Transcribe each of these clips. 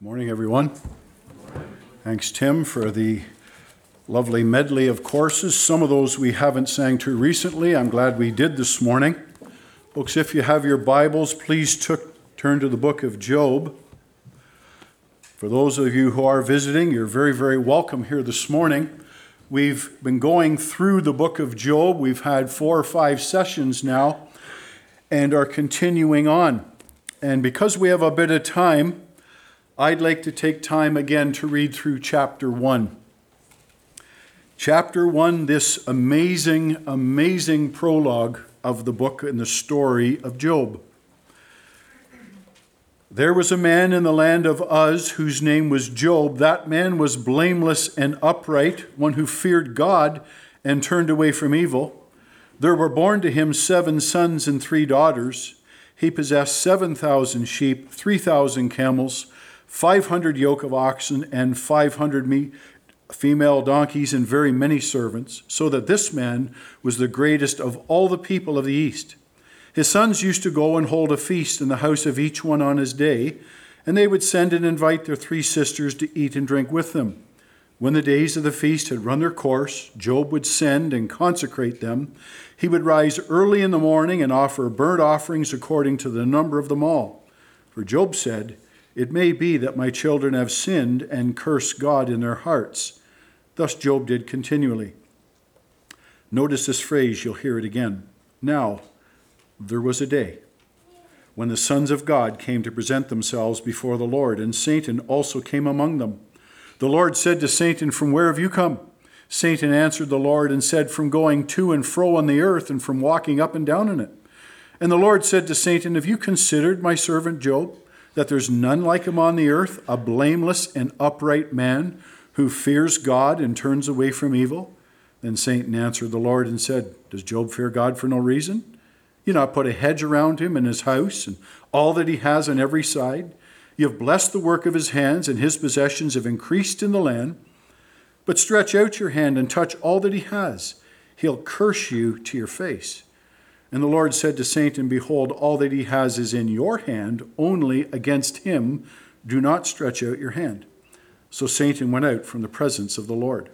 Morning, everyone. Thanks, Tim, for the lovely medley of courses. Some of those we haven't sang to recently. I'm glad we did this morning. Folks, if you have your Bibles, please turn to the book of Job. For those of you who are visiting, you're very, very welcome here this morning. We've been going through the book of Job. We've had 4 or 5 sessions now and are continuing on. And because we have a bit of time, I'd like to take time again to read through chapter 1. Chapter 1, this amazing, amazing prologue of the book and the story of Job. There was a man in the land of Uz whose name was Job. That man was blameless and upright, one who feared God and turned away from evil. There were born to him 7 sons and 3 daughters. He possessed 7,000 sheep, 3,000 camels, 500 yoke of oxen, and 500 female donkeys, and very many servants, so that this man was the greatest of all the people of the east. His sons used to go and hold a feast in the house of each one on his day, and they would send and invite their 3 sisters to eat and drink with them. When the days of the feast had run their course, Job would send and consecrate them. He would rise early in the morning and offer burnt offerings according to the number of them all. For Job said, "It may be that my children have sinned and cursed God in their hearts." Thus Job did continually. Notice this phrase, you'll hear it again. Now, there was a day when the sons of God came to present themselves before the Lord, and Satan also came among them. The Lord said to Satan, "From where have you come?" Satan answered the Lord and said, "From going to and fro on the earth and from walking up and down in it." And the Lord said to Satan, "Have you considered my servant Job, that there's none like him on the earth, a blameless and upright man who fears God and turns away from evil?" Then Satan answered the Lord and said, "Does Job fear God for no reason? You not put a hedge around him and his house and all that he has on every side. You have blessed the work of his hands, and his possessions have increased in the land. But stretch out your hand and touch all that he has. He'll curse you to your face." And the Lord said to Satan, "Behold, all that he has is in your hand, only against him do not stretch out your hand." So Satan went out from the presence of the Lord.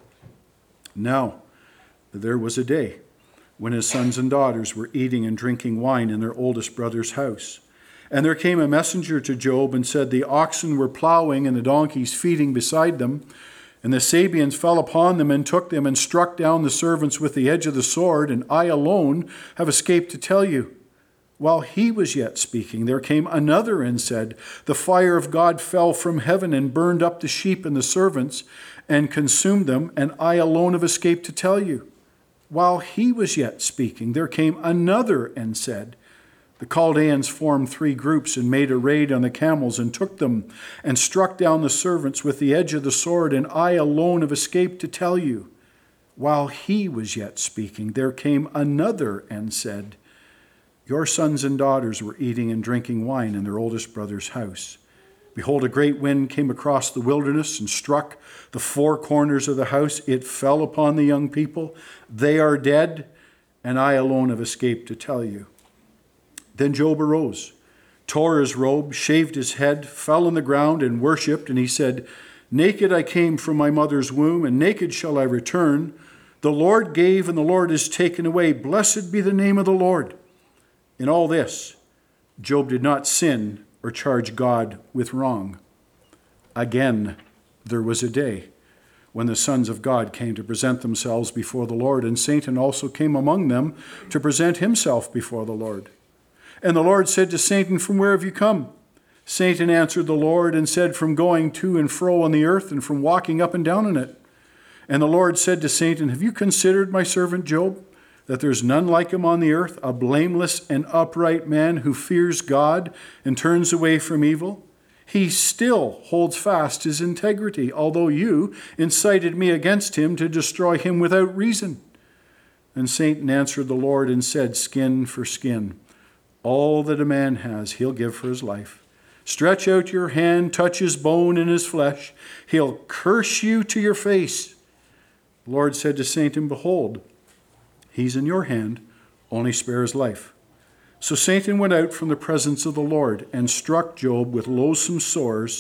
Now there was a day when his sons and daughters were eating and drinking wine in their oldest brother's house. And there came a messenger to Job and said, "The oxen were plowing and the donkeys feeding beside them. And the Sabeans fell upon them and took them and struck down the servants with the edge of the sword, and I alone have escaped to tell you." While he was yet speaking, there came another and said, "The fire of God fell from heaven and burned up the sheep and the servants and consumed them, and I alone have escaped to tell you." While he was yet speaking, there came another and said, "The Chaldeans formed 3 groups and made a raid on the camels and took them and struck down the servants with the edge of the sword, and I alone have escaped to tell you." While he was yet speaking, there came another and said, "Your sons and daughters were eating and drinking wine in their oldest brother's house. Behold, a great wind came across the wilderness and struck the 4 corners of the house. It fell upon the young people. They are dead, and I alone have escaped to tell you." Then Job arose, tore his robe, shaved his head, fell on the ground and worshipped, and he said, "Naked I came from my mother's womb, and naked shall I return. The Lord gave, and the Lord has taken away. Blessed be the name of the Lord." In all this, Job did not sin or charge God with wrong. Again, there was a day when the sons of God came to present themselves before the Lord, and Satan also came among them to present himself before the Lord. And the Lord said to Satan, "From where have you come?" Satan answered the Lord and said, "From going to and fro on the earth and from walking up and down in it." And the Lord said to Satan, "Have you considered my servant Job, that there's none like him on the earth, a blameless and upright man who fears God and turns away from evil? He still holds fast his integrity, although you incited me against him to destroy him without reason." And Satan answered the Lord and said, "Skin for skin. All that a man has, he'll give for his life. Stretch out your hand, touch his bone and his flesh. He'll curse you to your face." The Lord said to Satan, "Behold, he's in your hand, only spare his life." So Satan went out from the presence of the Lord and struck Job with loathsome sores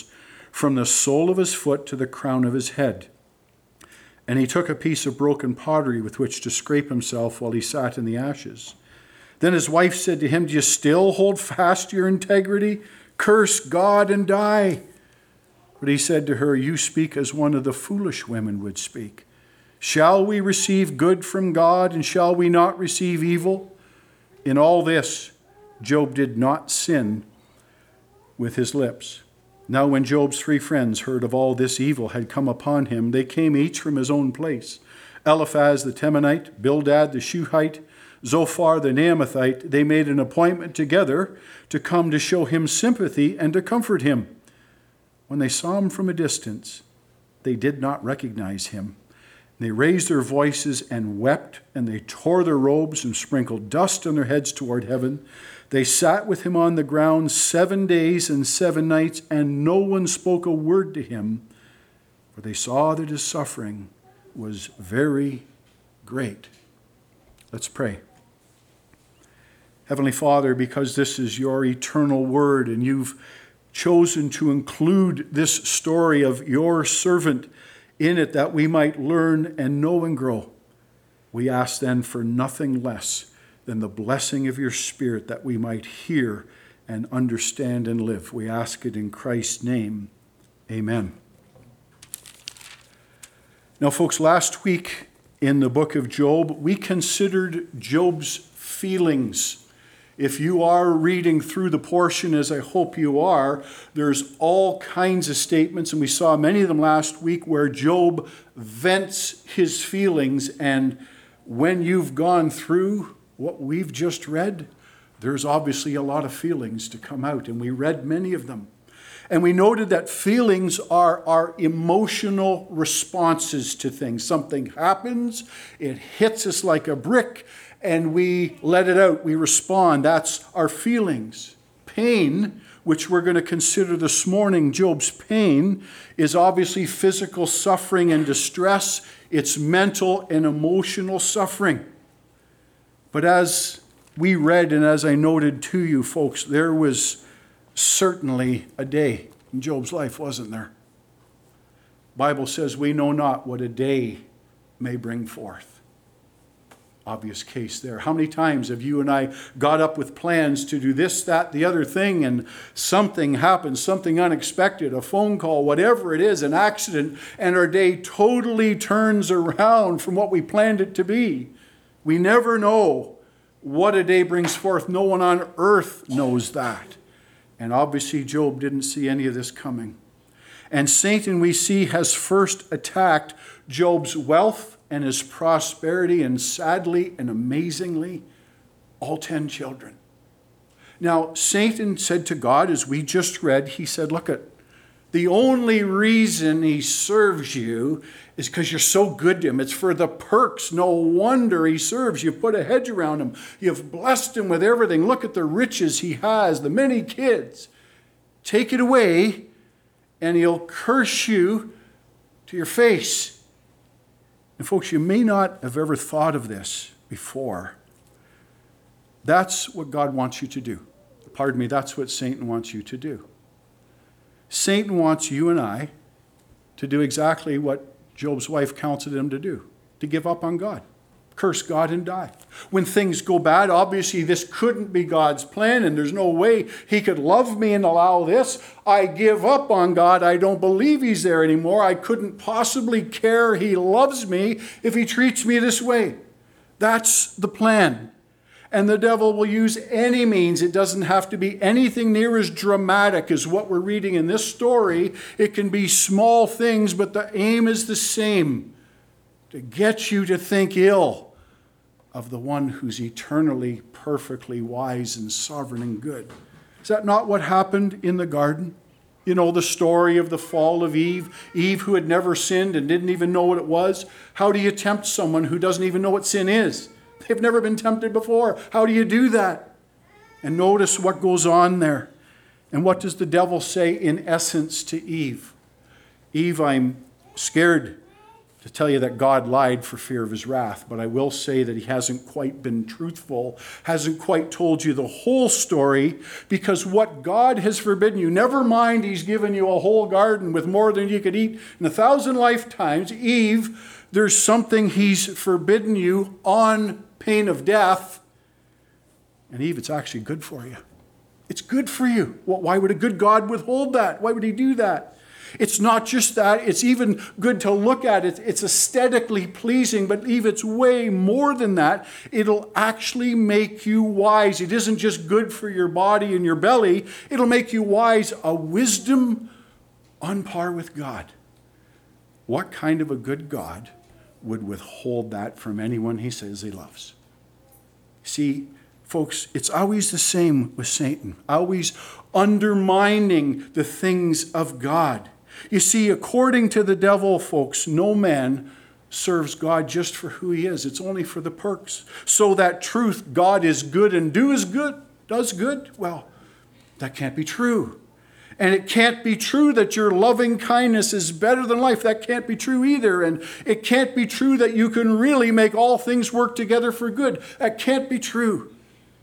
from the sole of his foot to the crown of his head. And he took a piece of broken pottery with which to scrape himself while he sat in the ashes. Then his wife said to him, "Do you still hold fast to your integrity? Curse God and die." But he said to her, "You speak as one of the foolish women would speak. Shall we receive good from God, and shall we not receive evil?" In all this, Job did not sin with his lips. Now when Job's 3 friends heard of all this evil had come upon him, they came each from his own place. Eliphaz the Temanite, Bildad the Shuhite, Zophar the Naamathite, they made an appointment together to come to show him sympathy and to comfort him. When they saw him from a distance, they did not recognize him. They raised their voices and wept, and they tore their robes and sprinkled dust on their heads toward heaven. They sat with him on the ground 7 days and 7 nights, and no one spoke a word to him, for they saw that his suffering was very great. Let's pray. Heavenly Father, because this is your eternal word, and you've chosen to include this story of your servant in it that we might learn and know and grow, we ask then for nothing less than the blessing of your Spirit that we might hear and understand and live. We ask it in Christ's name. Amen. Now, folks, last week in the book of Job, we considered Job's feelings. If you are reading through the portion, as I hope you are, there's all kinds of statements, and we saw many of them last week, where Job vents his feelings. And when you've gone through what we've just read, there's obviously a lot of feelings to come out, and we read many of them. And we noted that feelings are our emotional responses to things. Something happens, it hits us like a brick, and we let it out, we respond. That's our feelings. Pain, which we're going to consider this morning, Job's pain, is obviously physical suffering and distress. It's mental and emotional suffering. But as we read and as I noted to you folks, there was certainly a day in Job's life, wasn't there? The Bible says we know not what a day may bring forth. Obvious case there. How many times have you and I got up with plans to do this, that, the other thing, and something happens, something unexpected, a phone call, whatever it is, an accident, and our day totally turns around from what we planned it to be. We never know what a day brings forth. No one on earth knows that. And obviously Job didn't see any of this coming. And Satan, we see, has first attacked Job's wealth and his prosperity, and sadly and amazingly, all 10 children. Now, Satan said to God, as we just read, he said, look, the only reason he serves you is because you're so good to him. It's for the perks. No wonder he serves. You've put a hedge around him. You've blessed him with everything. Look at the riches he has, the many kids. Take it away, and he'll curse you to your face. And folks, you may not have ever thought of this before. That's what God wants you to do. Pardon me, that's what Satan wants you to do. Satan wants you and I to do exactly what Job's wife counseled him to do, to give up on God, curse God and die. When things go bad, obviously this couldn't be God's plan, and there's no way he could love me and allow this. I give up on God. I don't believe he's there anymore. I couldn't possibly care he loves me if he treats me this way. That's the plan. And the devil will use any means. It doesn't have to be anything near as dramatic as what we're reading in this story. It can be small things, but the aim is the same: to get you to think ill of the one who's eternally, perfectly wise and sovereign and good. Is that not what happened in the garden? You know the story of the fall of Eve. Eve, who had never sinned and didn't even know what it was. How do you tempt someone who doesn't even know what sin is? They've never been tempted before. How do you do that? And notice what goes on there. And what does the devil say in essence to Eve? Eve, I'm scared to tell you that God lied for fear of his wrath, but I will say that he hasn't quite been truthful, hasn't quite told you the whole story, because what God has forbidden you, never mind he's given you a whole garden with more than you could eat in 1,000 lifetimes. Eve, there's something he's forbidden you on pain of death. And Eve, it's actually good for you. It's good for you. Well, why would a good God withhold that? Why would he do that? It's not just that. It's even good to look at it. It's aesthetically pleasing, but Eve, it's way more than that. It'll actually make you wise. It isn't just good for your body and your belly. It'll make you wise, a wisdom on par with God. What kind of a good God would withhold that from anyone he says he loves? See, folks, it's always the same with Satan, always undermining the things of God. You see, according to the devil, folks, no man serves God just for who he is. It's only for the perks. So that truth, God is good and does good, well, that can't be true. And it can't be true that your loving kindness is better than life. That can't be true either. And it can't be true that you can really make all things work together for good. That can't be true.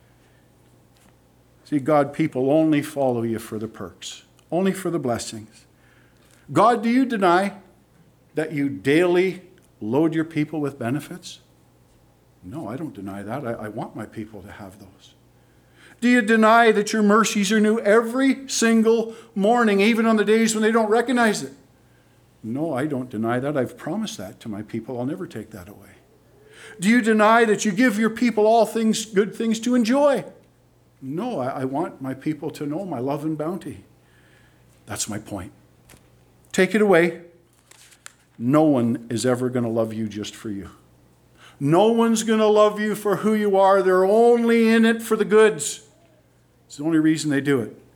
See, God people only follow you for the perks, only for the blessings. God, do you deny that you daily load your people with benefits? No, I don't deny that. I want my people to have those. Do you deny that your mercies are new every single morning, even on the days when they don't recognize it? No, I don't deny that. I've promised that to my people. I'll never take that away. Do you deny that you give your people all things, good things to enjoy? No, I want my people to know my love and bounty. That's my point. Take it away. No one is ever going to love you just for you. No one's going to love you for who you are. They're only in it for the goods. It's the only reason they do it.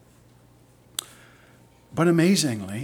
But amazingly,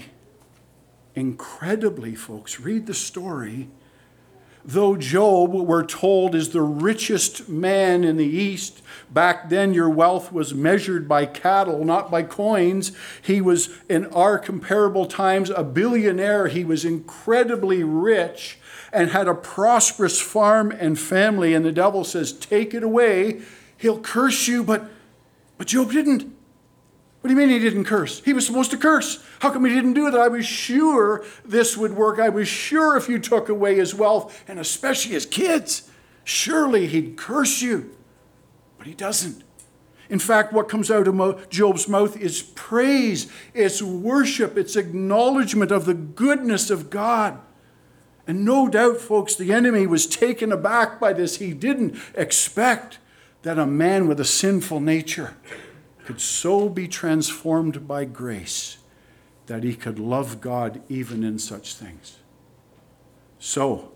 incredibly, folks, read the story. Though Job, we're told, is the richest man in the East, back then your wealth was measured by cattle, not by coins. He was, in our comparable times, a billionaire. He was incredibly rich and had a prosperous farm and family. And the devil says, take it away. He'll curse you, but Job didn't. What do you mean he didn't curse? He was supposed to curse. How come he didn't do that? I was sure this would work. I was sure if you took away his wealth, and especially his kids, surely he'd curse you. But he doesn't. In fact, what comes out of Job's mouth is praise, it's worship, it's acknowledgement of the goodness of God. And no doubt, folks, the enemy was taken aback by this. He didn't expect that a man with a sinful nature could so be transformed by grace that he could love God even in such things. So,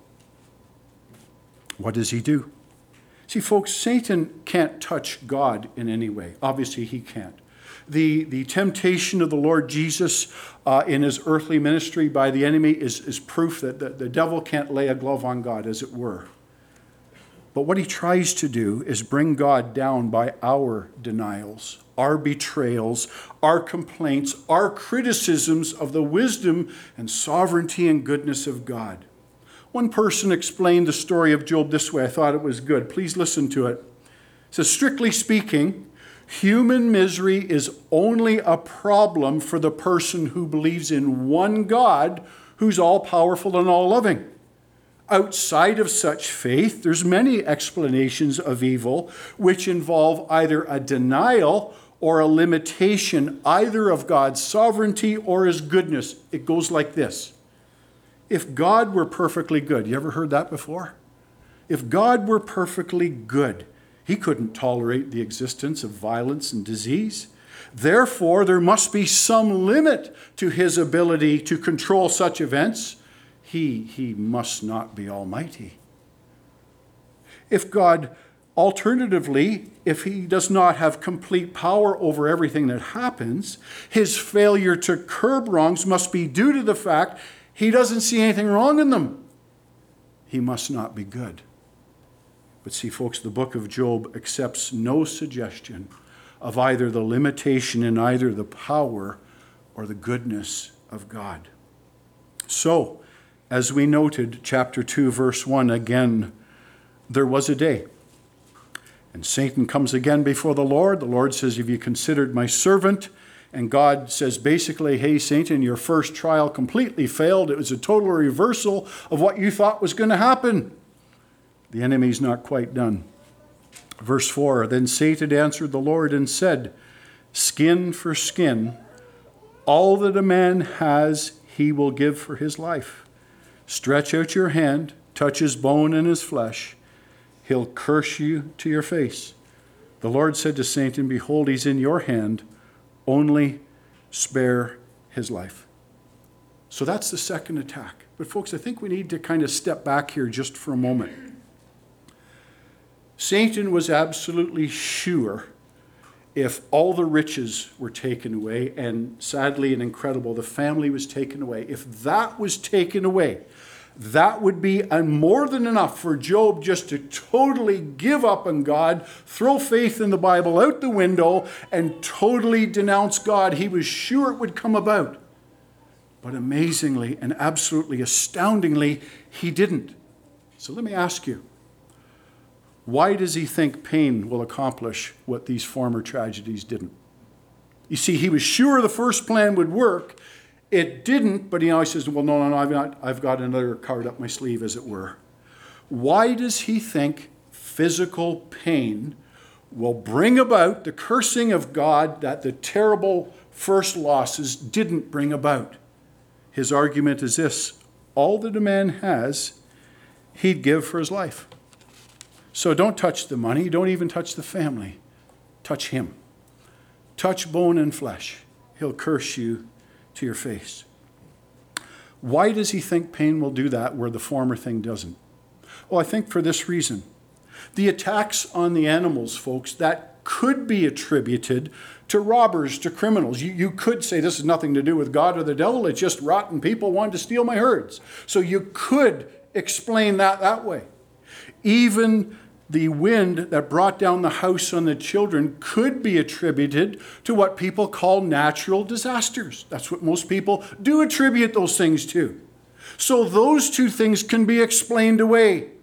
what does he do? See, folks, Satan can't touch God in any way. Obviously, he can't. The temptation of the Lord Jesus in his earthly ministry by the enemy is proof that the devil can't lay a glove on God, as it were. But what he tries to do is bring God down by our denials, our betrayals, our complaints, our criticisms of the wisdom and sovereignty and goodness of God. One person explained the story of Job this way. I thought it was good. Please listen to it. It says, strictly speaking, human misery is only a problem for the person who believes in one God who's all-powerful and all-loving. Outside of such faith, there's many explanations of evil which involve either a denial or a limitation either of God's sovereignty or his goodness. It goes like this. If God were perfectly good, you ever heard that before? If God were perfectly good, he couldn't tolerate the existence of violence and disease. Therefore, there must be some limit to his ability to control such events. He must not be almighty. If God, alternatively, if he does not have complete power over everything that happens, his failure to curb wrongs must be due to the fact he doesn't see anything wrong in them. He must not be good. But see, folks, the book of Job accepts no suggestion of either the limitation in either the power or the goodness of God. So, As we noted, chapter 2, verse 1, again, there was a day. And Satan comes again before the Lord. The Lord says, have you considered my servant? And God says basically, hey, Satan, your first trial completely failed. It was a total reversal of what you thought was going to happen. The enemy's not quite done. Verse 4, then Satan answered the Lord and said, skin for skin, all that a man has, he will give for his life. Stretch out your hand, touch his bone and his flesh. He'll curse you to your face. The Lord said to Satan, behold, he's in your hand. Only spare his life. So that's the second attack. But folks, I think we need to kind of step back here just for a moment. Satan was absolutely sure if all the riches were taken away, and sadly and incredible, the family was taken away, if that was taken away, that would be more than enough for Job just to totally give up on God, throw faith in the Bible out the window, and totally denounce God. He was sure it would come about. But amazingly and absolutely astoundingly, he didn't. So let me ask you, why does he think pain will accomplish what these former tragedies didn't? You see, he was sure the first plan would work. It didn't, but he always says, well, no, I've got another card up my sleeve, as it were. Why does he think physical pain will bring about the cursing of God that the terrible first losses didn't bring about? His argument is this: all that a man has, he'd give for his life. So don't touch the money, don't even touch the family. Touch him. Touch bone and flesh. He'll curse you to your face. Why does he think pain will do that where the former thing doesn't? Well, I think for this reason. The attacks on the animals, folks, that could be attributed to robbers, to criminals. You could say this has nothing to do with God or the devil. It's just rotten people wanting to steal my herds. So you could explain that way. Even the wind that brought down the house on the children could be attributed to what people call natural disasters. That's what most people do attribute those things to. So those two things can be explained away.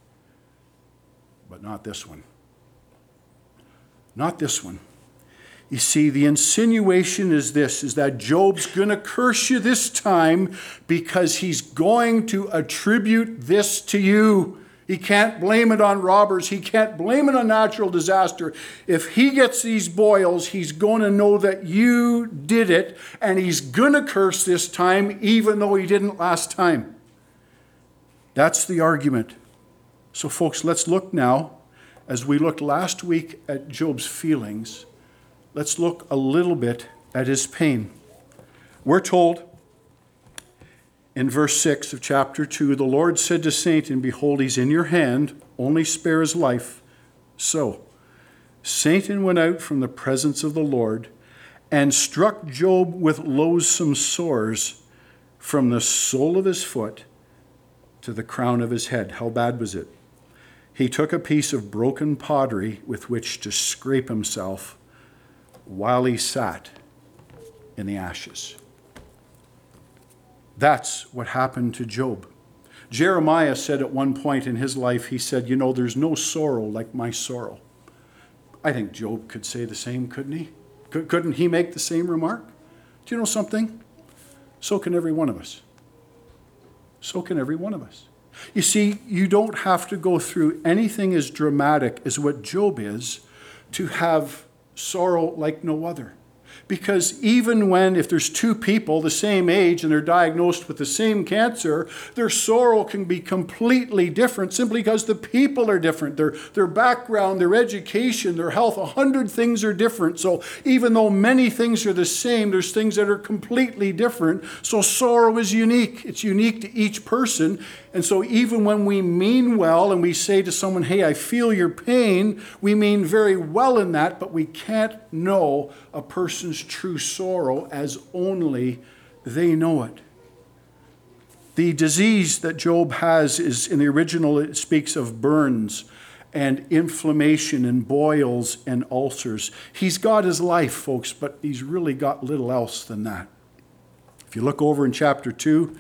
But not this one. Not this one. You see, the insinuation is this, is that Job's going to curse you this time because he's going to attribute this to you. He can't blame it on robbers. He can't blame it on natural disaster. If he gets these boils, he's going to know that you did it, and he's going to curse this time, even though he didn't last time. That's the argument. So, folks, let's look now, as we looked last week at Job's feelings, let's look a little bit at his pain. We're told in verse 6 of chapter 2, the Lord said to Satan, behold, he's in your hand, only spare his life. So Satan went out from the presence of the Lord and struck Job with loathsome sores from the sole of his foot to the crown of his head. How bad was it? He took a piece of broken pottery with which to scrape himself while he sat in the ashes. That's what happened to Job. Jeremiah said at one point in his life, he said, there's no sorrow like my sorrow. I think Job could say the same, couldn't he? Couldn't he make the same remark? Do you know something? So can every one of us. So can every one of us. You see, you don't have to go through anything as dramatic as what Job is to have sorrow like no other. Because even when, if there's two people the same age and they're diagnosed with the same cancer, their sorrow can be completely different simply because the people are different. Their background, their education, their health, 100 things are different. So even though many things are the same, there's things that are completely different. So sorrow is unique. It's unique to each person. And so even when we mean well and we say to someone, hey, I feel your pain, we mean very well in that, but we can't know a person's true sorrow as only they know it. The disease that Job has is, in the original, it speaks of burns and inflammation and boils and ulcers. He's got his life, folks, but he's really got little else than that. If you look over in chapter 2,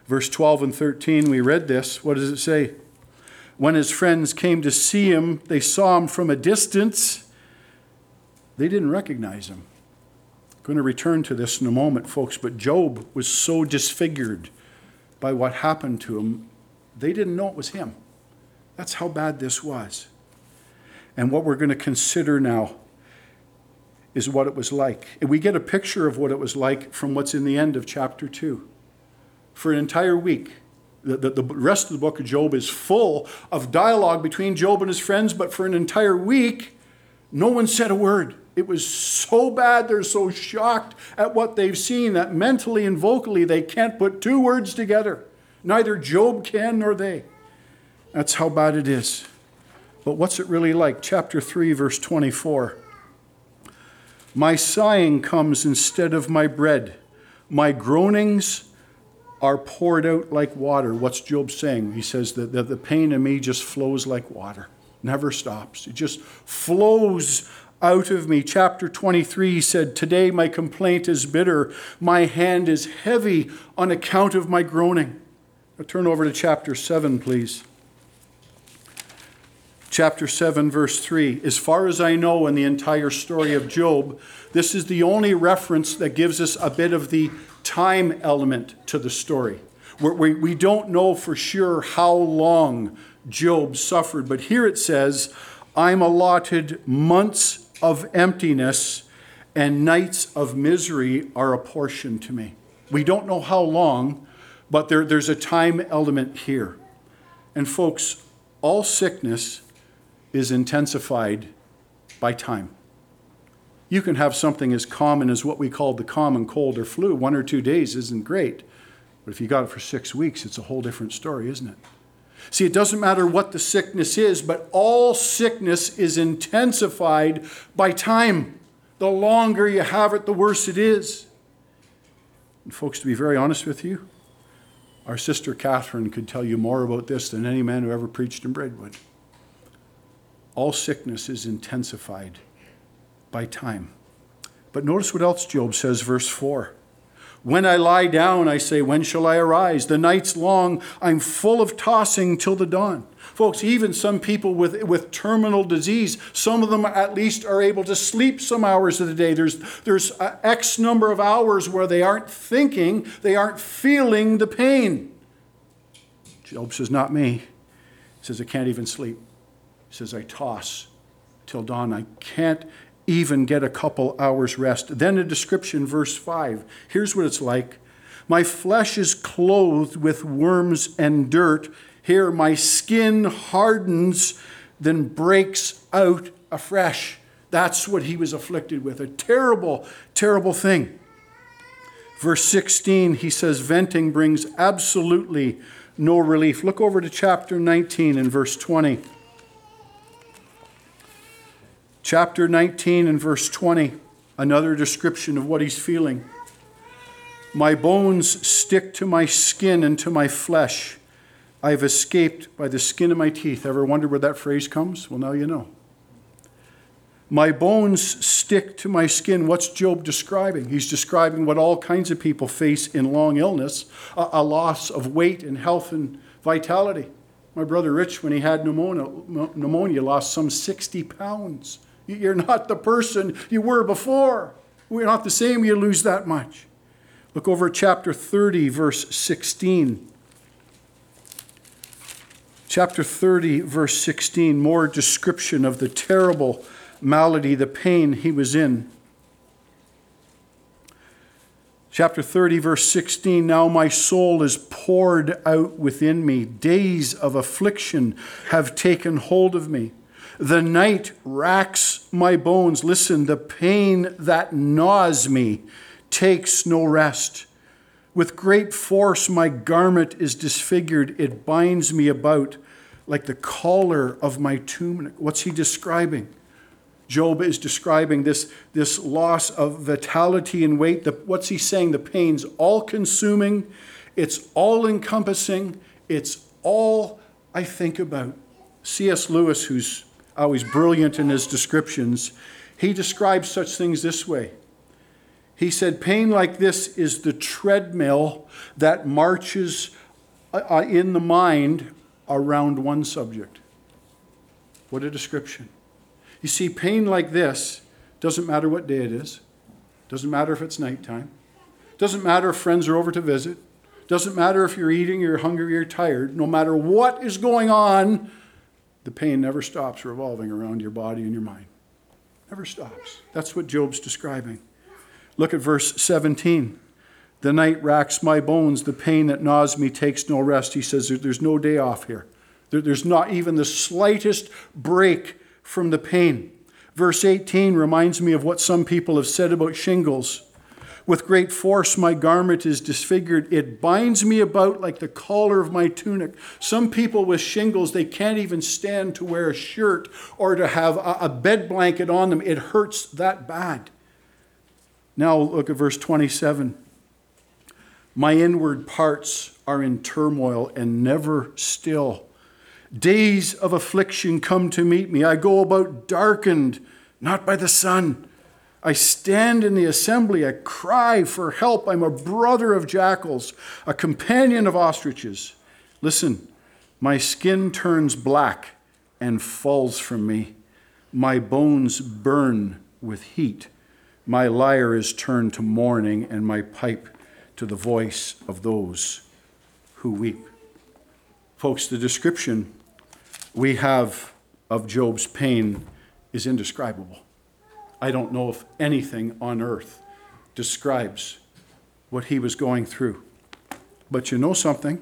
Verse 12 and 13, we read this. What does it say? When his friends came to see him, they saw him from a distance. They didn't recognize him. I'm going to return to this in a moment, folks, but Job was so disfigured by what happened to him, they didn't know it was him. That's how bad this was. And what we're going to consider now is what it was like. And we get a picture of what it was like from what's in the end of chapter 2. For an entire week, the rest of the book of Job is full of dialogue between Job and his friends, but for an entire week, no one said a word. It was so bad, they're so shocked at what they've seen that mentally and vocally they can't put two words together. Neither Job can nor they. That's how bad it is. But what's it really like? Chapter 3, verse 24. My sighing comes instead of my bread. My groanings are poured out like water. What's Job saying? He says that the pain in me just flows like water. Never stops. It just flows out of me. Chapter 23, he said, today my complaint is bitter. My hand is heavy on account of my groaning. Now turn over to chapter 7, please. Chapter 7, verse 3. As far as I know in the entire story of Job, this is the only reference that gives us a bit of the time element to the story. We don't know for sure how long Job suffered, but here it says, I'm allotted months of emptiness and nights of misery are apportioned to me. We don't know how long, but there's a time element here. And folks, all sickness is intensified by time. You can have something as common as what we call the common cold or flu. 1 or 2 days isn't great. But if you got it for 6 weeks, it's a whole different story, isn't it? See, it doesn't matter what the sickness is, but all sickness is intensified by time. The longer you have it, the worse it is. And folks, to be very honest with you, our sister Catherine could tell you more about this than any man who ever preached in Braidwood. All sickness is intensified by time. But notice what else Job says, verse 4. When I lie down, I say, when shall I arise? The night's long, I'm full of tossing till the dawn. Folks, even some people with terminal disease, some of them at least are able to sleep some hours of the day. There's X number of hours where they aren't thinking, they aren't feeling the pain. Job says, not me. He says, I can't even sleep. He says, I toss till dawn. I can't even get a couple hours rest. Then a description, verse 5. Here's what it's like. My flesh is clothed with worms and dirt. Here my skin hardens, then breaks out afresh. That's what he was afflicted with. A terrible, terrible thing. Verse 16, he says, venting brings absolutely no relief. Look over to chapter 19 and verse 20. Chapter 19 and verse 20, another description of what he's feeling. My bones stick to my skin and to my flesh. I've escaped by the skin of my teeth. Ever wondered where that phrase comes? Well, now you know. My bones stick to my skin. What's Job describing? He's describing what all kinds of people face in long illness, a loss of weight and health and vitality. My brother Rich, when he had pneumonia, lost some 60 pounds. You're not the person you were before. We're not the same. You lose that much. Look over at chapter 30, verse 16. Chapter 30, verse 16, more description of the terrible malady, the pain he was in. Chapter 30, verse 16, now my soul is poured out within me. Days of affliction have taken hold of me. The night racks my bones. Listen, the pain that gnaws me takes no rest. With great force my garment is disfigured. It binds me about like the collar of my tunic. What's he describing? Job is describing this loss of vitality and weight. What's he saying? The pain's all-consuming. It's all-encompassing. It's all I think about. C.S. Lewis, who's always brilliant in his descriptions, he describes such things this way. He said, pain like this is the treadmill that marches in the mind around one subject. What a description. You see, pain like this doesn't matter what day it is. Doesn't matter if it's nighttime. Doesn't matter if friends are over to visit. Doesn't matter if you're eating, you're hungry, you're tired. No matter what is going on, the pain never stops revolving around your body and your mind. Never stops. That's what Job's describing. Look at verse 17. The night racks my bones. The pain that gnaws me takes no rest. He says there's no day off here. There's not even the slightest break from the pain. Verse 18 reminds me of what some people have said about shingles. With great force my garment is disfigured. It binds me about like the collar of my tunic. Some people with shingles, they can't even stand to wear a shirt or to have a bed blanket on them. It hurts that bad. Now look at verse 27. My inward parts are in turmoil and never still. Days of affliction come to meet me. I go about darkened, not by the sun. I stand in the assembly. I cry for help. I'm a brother of jackals, a companion of ostriches. Listen, my skin turns black and falls from me. My bones burn with heat. My lyre is turned to mourning and my pipe to the voice of those who weep. Folks, the description we have of Job's pain is indescribable. I don't know if anything on earth describes what he was going through. But you know something?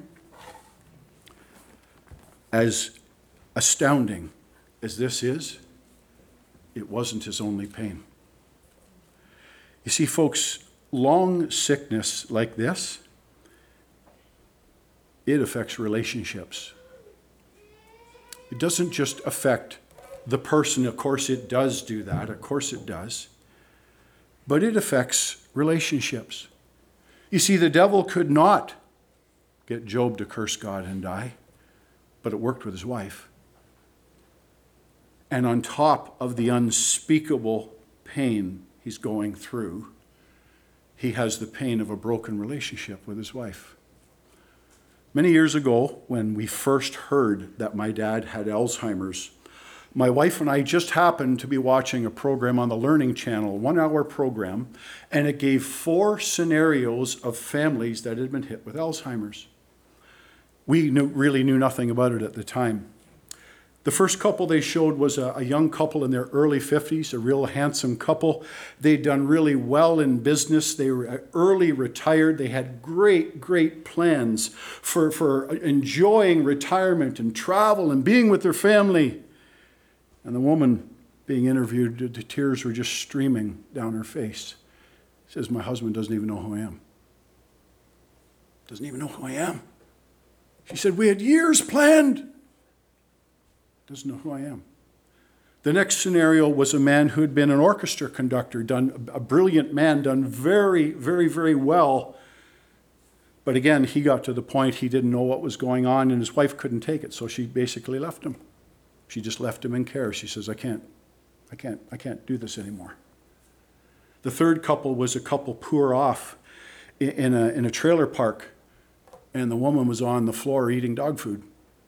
As astounding as this is, it wasn't his only pain. You see, folks, long sickness like this, it affects relationships. It doesn't just affect the person. Of course it does do that. Of course it does. But it affects relationships. You see, the devil could not get Job to curse God and die, but it worked with his wife. And on top of the unspeakable pain he's going through, he has the pain of a broken relationship with his wife. Many years ago, when we first heard that my dad had Alzheimer's, my wife and I just happened to be watching a program on the Learning Channel, a 1-hour program, and it gave 4 scenarios of families that had been hit with Alzheimer's. We really knew nothing about it at the time. The first couple they showed was a young couple in their early 50s, a real handsome couple. They'd done really well in business. They were early retired. They had great plans for enjoying retirement and travel and being with their family. And the woman being interviewed, the tears were just streaming down her face. She says, my husband doesn't even know who I am. Doesn't even know who I am. She said, we had years planned. Doesn't know who I am. The next scenario was a man who had been an orchestra conductor, a brilliant man, done very well. But again, he got to the point he didn't know what was going on, and his wife couldn't take it, so she basically left him. She just left him in care. She says, I can't do this anymore. The third couple was a couple poor off in a trailer park, and the woman was on the floor eating dog food.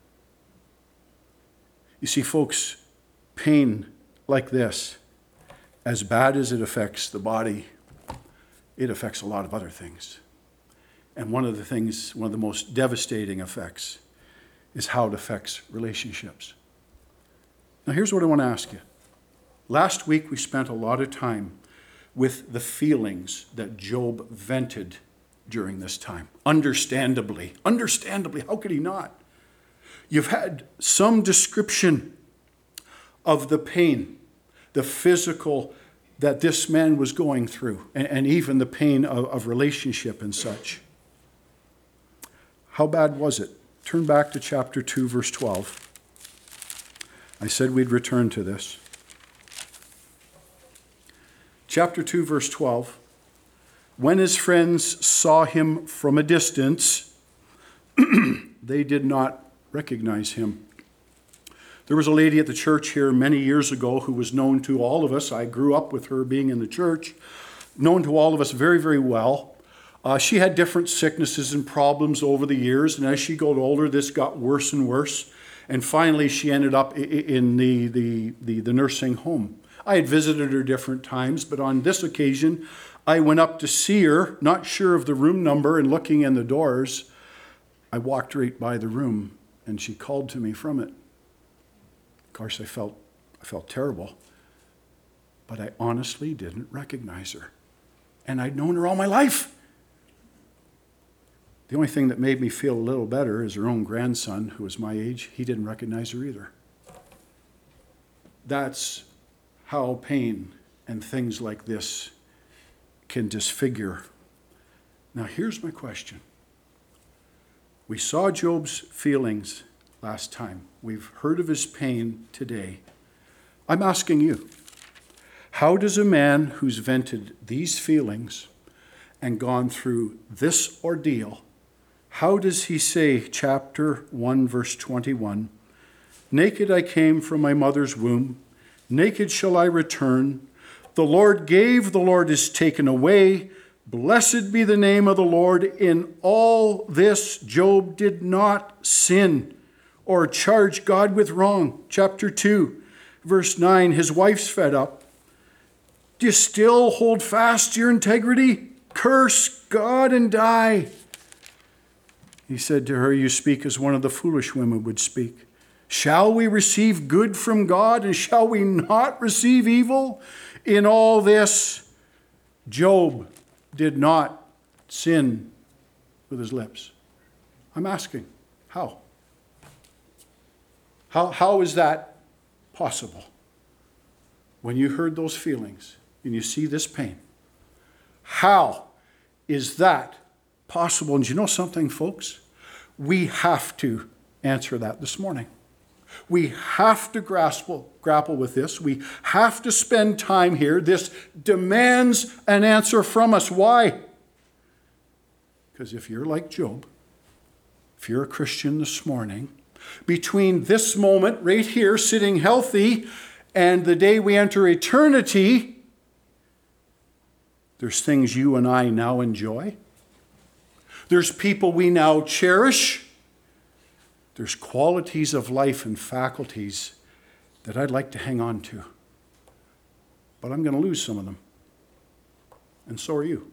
You see, folks, pain like this, as bad as it affects the body, it affects a lot of other things. And one of the most devastating effects is how it affects relationships. Now, here's what I want to ask you. Last week, we spent a lot of time with the feelings that Job vented during this time. Understandably, how could he not? You've had some description of the pain, the physical that this man was going through, and even the pain of relationship and such. How bad was it? Turn back to chapter 2, verse 12. I said we'd return to this. Chapter 2, verse 12. When his friends saw him from a distance, they did not recognize him. There was a lady at the church here many years ago who was known to all of us. I grew up with her being in the church, known to all of us very well. She had different sicknesses and problems over the years, and as she got older, this got worse and worse. And finally, she ended up in the nursing home. I had visited her different times, but on this occasion, I went up to see her, not sure of the room number, and looking in the doors, I walked right by the room, and she called to me from it. Of course, I felt terrible, but I honestly didn't recognize her. And I'd known her all my life. The only thing that made me feel a little better is her own grandson, who was my age. He didn't recognize her either. That's how pain and things like this can disfigure. Now, here's my question. We saw Job's feelings last time. We've heard of his pain today. I'm asking you, how does a man who's vented these feelings and gone through this ordeal, how does he say, chapter 1, verse 21, naked I came from my mother's womb, naked shall I return. The Lord gave, the Lord is taken away. Blessed be the name of the Lord. In all this, Job did not sin or charge God with wrong. Chapter 2, verse 9, his wife's fed up. Do you still hold fast to your integrity? Curse God and die. He said to her, you speak as one of the foolish women would speak. Shall we receive good from God, and shall we not receive evil? In all this, Job did not sin with his lips. I'm asking, how? How is that possible? When you heard those feelings and you see this pain, how is that possible? And you know something, folks? We have to answer that this morning. We have to grapple with this. We have to spend time here. This demands an answer from us. Why? Because if you're like Job, if you're a Christian this morning, between this moment right here, sitting healthy, and the day we enter eternity, there's things you and I now enjoy. There's people we now cherish. There's qualities of life and faculties that I'd like to hang on to. But I'm going to lose some of them. And so are you.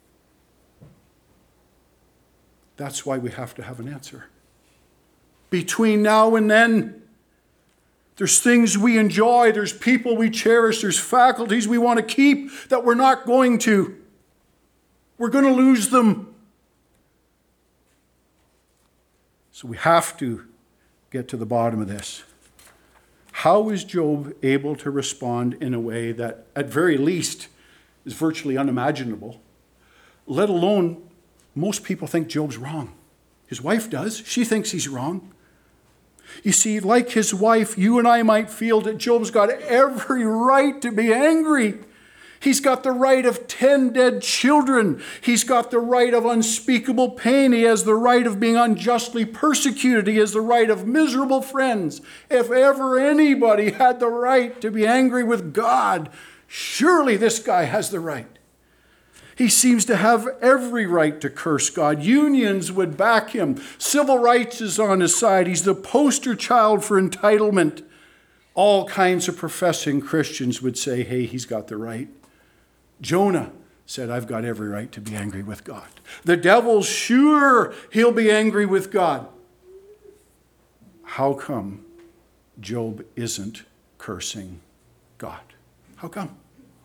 That's why we have to have an answer. Between now and then, there's things we enjoy, there's people we cherish, there's faculties we want to keep that we're not going to. We're going to lose them. So we have to get to the bottom of this. How is Job able to respond in a way that, at very least, is virtually unimaginable, let alone most people think Job's wrong? His wife does. She thinks he's wrong. You see, like his wife, you and I might feel that Job's got every right to be angry. He's got the right of 10 dead children. He's got the right of unspeakable pain. He has the right of being unjustly persecuted. He has the right of miserable friends. If ever anybody had the right to be angry with God, surely this guy has the right. He seems to have every right to curse God. Unions would back him. Civil rights is on his side. He's the poster child for entitlement. All kinds of professing Christians would say, hey, he's got the right. Jonah said, I've got every right to be angry with God. The devil's sure he'll be angry with God. How come Job isn't cursing God? How come?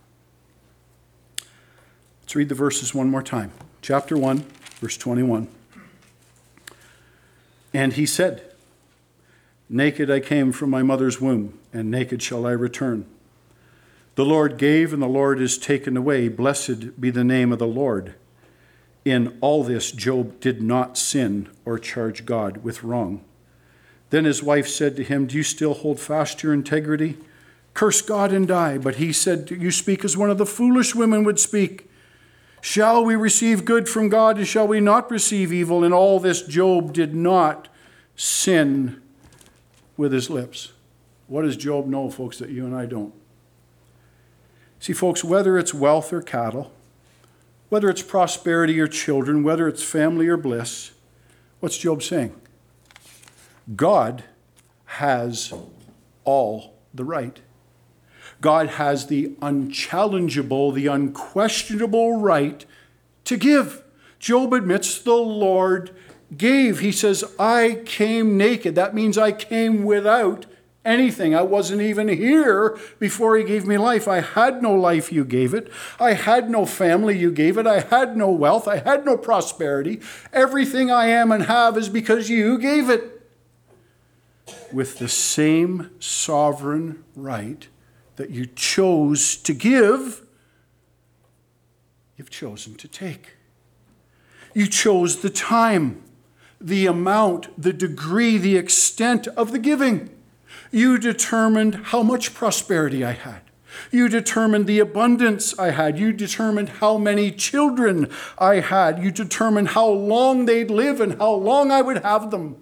Let's read the verses one more time. Chapter 1, verse 21. And he said, naked I came from my mother's womb, and naked shall I return. The Lord gave, and the Lord is taken away. Blessed be the name of the Lord. In all this, Job did not sin or charge God with wrong. Then his wife said to him, do you still hold fast to your integrity? Curse God and die. But he said, you speak as one of the foolish women would speak. Shall we receive good from God, and shall we not receive evil? In all this, Job did not sin with his lips. What does Job know, folks, that you and I don't? See, folks, whether it's wealth or cattle, whether it's prosperity or children, whether it's family or bliss, what's Job saying? God has all the right. God has the unchallengeable, the unquestionable right to give. Job admits the Lord gave. He says, I came naked. That means I came without anything. I wasn't even here before he gave me life. I had no life, you gave it. I had no family, you gave it. I had no wealth. I had no prosperity. Everything I am and have is because you gave it. With the same sovereign right that you chose to give, you've chosen to take. You chose the time, the amount, the degree, the extent of the giving. You determined how much prosperity I had. You determined the abundance I had. You determined how many children I had. You determined how long they'd live and how long I would have them.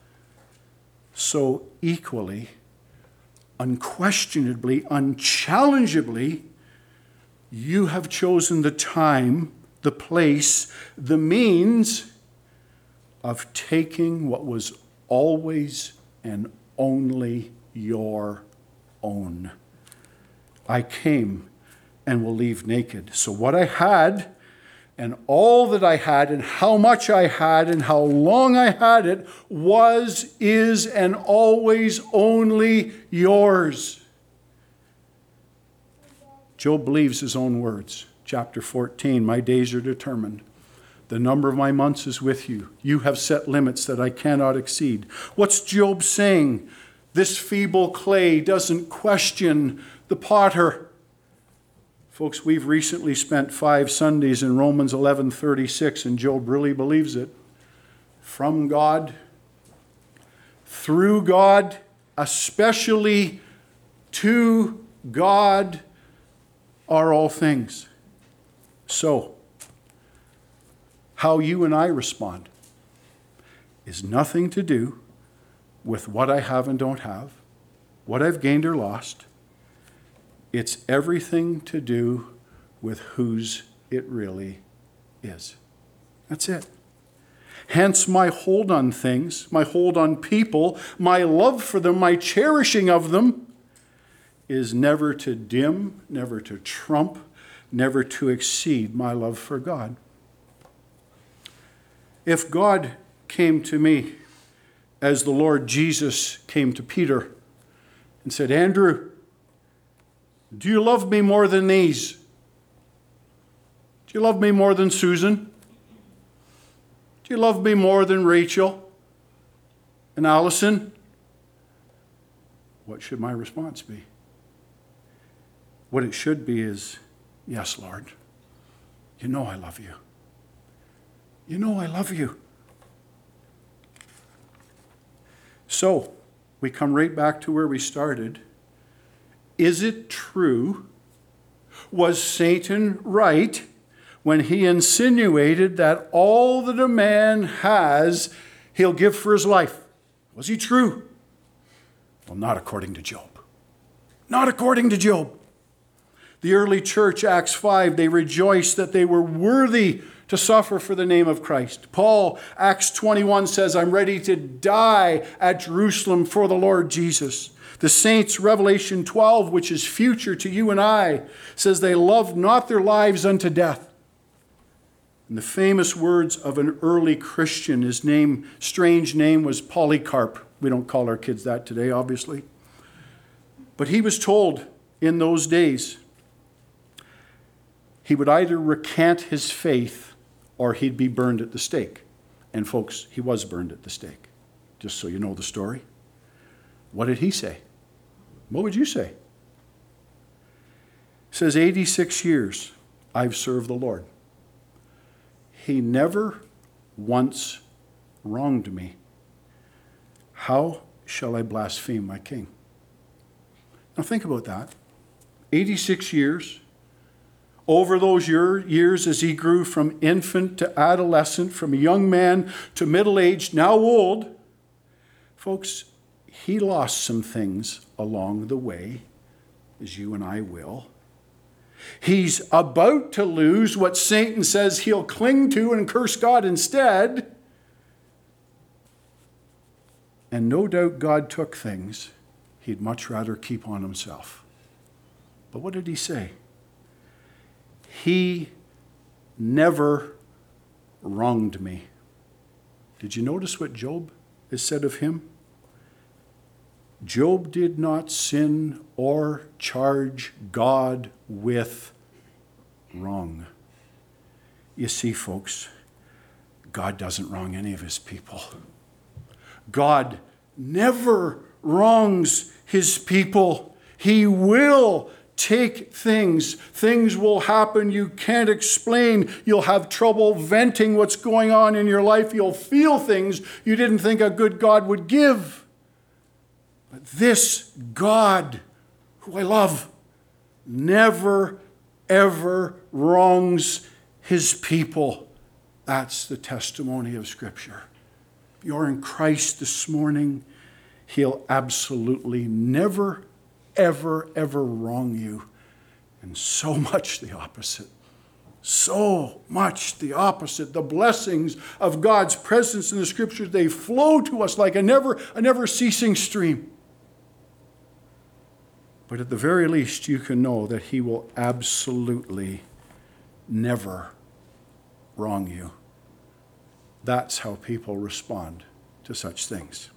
So equally, unquestionably, unchallengeably, you have chosen the time, the place, the means of taking what was always and only your own. I came and will leave naked. So what I had and all that I had and how much I had and how long I had it was, is, and always only yours. Job believes his own words. Chapter 14, my days are determined. The number of my months is with you. You have set limits that I cannot exceed. What's Job saying? This feeble clay doesn't question the potter. Folks, we've recently spent 5 Sundays in Romans 11:36, and Job really believes it. From God, through God, especially to God are all things. So, how you and I respond is nothing to do with what I have and don't have, what I've gained or lost. It's everything to do with whose it really is. That's it. Hence my hold on things, my hold on people, my love for them, my cherishing of them is never to dim, never to trump, never to exceed my love for God. If God came to me as the Lord Jesus came to Peter and said, Andrew, do you love me more than these? Do you love me more than Susan? Do you love me more than Rachel and Allison? What should my response be? What it should be is, yes, Lord, you know I love you. You know I love you. So, we come right back to where we started. Is it true? Was Satan right when he insinuated that all that a man has, he'll give for his life? Was he true? Well, not according to Job. Not according to Job. The early church, Acts 5, they rejoiced that they were worthy to suffer for the name of Christ. Paul, Acts 21, says, I'm ready to die at Jerusalem for the Lord Jesus. The saints, Revelation 12, which is future to you and I, says they loved not their lives unto death. And the famous words of an early Christian, his name, strange name was Polycarp. We don't call our kids that today, obviously. But he was told in those days he would either recant his faith or he'd be burned at the stake. And folks, he was burned at the stake, just so you know the story. What did he say? What would you say? He says, 86 years I've served the Lord. He never once wronged me. How shall I blaspheme my king? Now think about that. 86 years. Over those years as he grew from infant to adolescent, from a young man to middle-aged, now old, folks, he lost some things along the way, as you and I will. He's about to lose what Satan says he'll cling to and curse God instead. And no doubt God took things he'd much rather keep on himself. But what did he say? He never wronged me. Did you notice what Job has said of him? Job did not sin or charge God with wrong. You see, folks, God doesn't wrong any of his people. God never wrongs his people. He will take things. Things will happen you can't explain. You'll have trouble venting what's going on in your life. You'll feel things you didn't think a good God would give. But this God, who I love, never, ever wrongs his people. That's the testimony of Scripture. If you're in Christ this morning, he'll absolutely never, ever, ever wrong you. And so much the opposite. So much the opposite. The blessings of God's presence in the Scriptures, they flow to us like a never ceasing stream. But at the very least, you can know that he will absolutely never wrong you. That's how people respond to such things.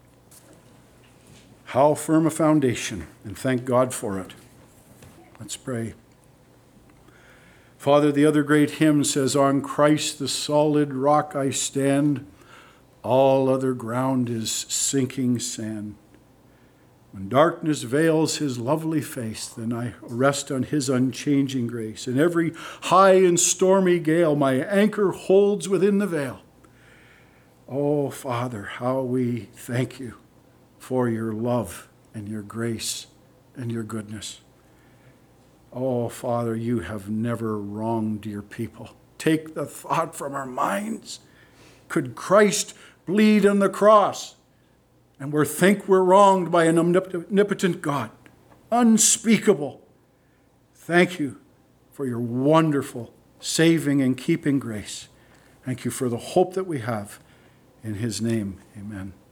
How firm a foundation, and thank God for it. Let's pray. Father, the other great hymn says, "On Christ the solid rock I stand, all other ground is sinking sand. When darkness veils his lovely face, then I rest on his unchanging grace. In every high and stormy gale, my anchor holds within the veil." Oh, Father, how we thank you for your love and your grace and your goodness. Oh, Father, you have never wronged your people. Take the thought from our minds. Could Christ bleed on the cross and we think we're wronged by an omnipotent God? Unspeakable. Thank you for your wonderful saving and keeping grace. Thank you for the hope that we have. In his name, amen.